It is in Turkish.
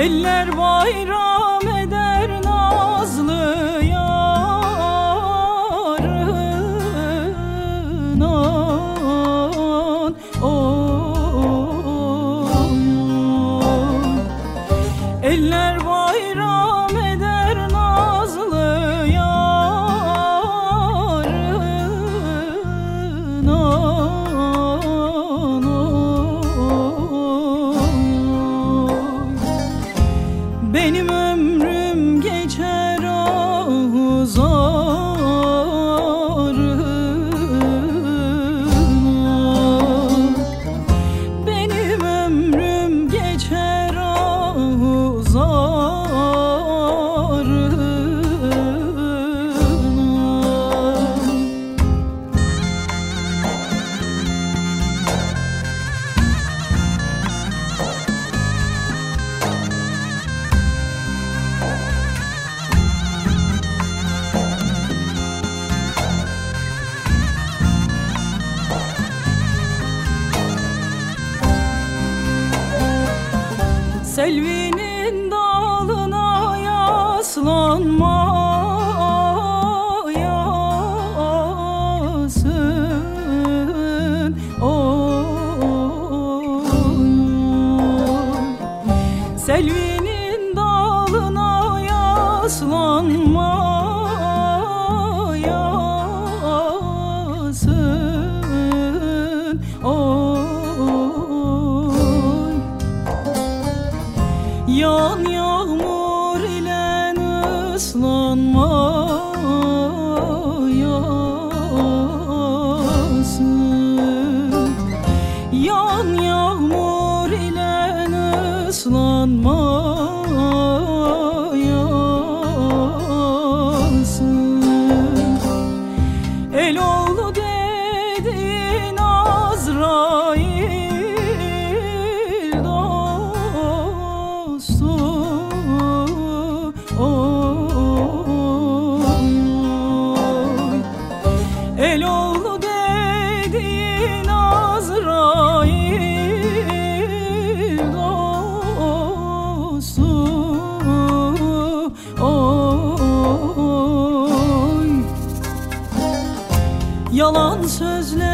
Eller bayram eder nazlı yarına. Eller bayram eder nazlı yarına. Benim ömrüm geçer ahuzarına. Benim ömrüm geçer ahuzarına. Selvinin dalına yaslanmayasın oy. Selvinin dalına yaslanmayasın oy. Yağan yağmur ile ıslanmayasın. Yağan yağmur ile ıslanmayasın. El oldu dedin Azrail dostu oy. El oldu dedin Azrail dostu oy. Yalan sözler